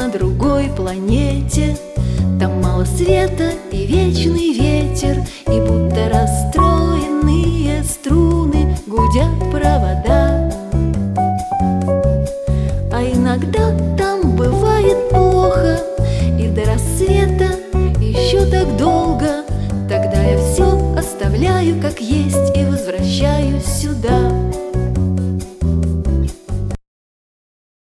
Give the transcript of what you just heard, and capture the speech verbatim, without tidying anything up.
на другой планете. Там мало света и вечный ветер, и будто расстроенные струны гудят провода. А иногда там бывает плохо, и до рассвета еще так долго. Тогда я все оставляю как есть и возвращаюсь сюда.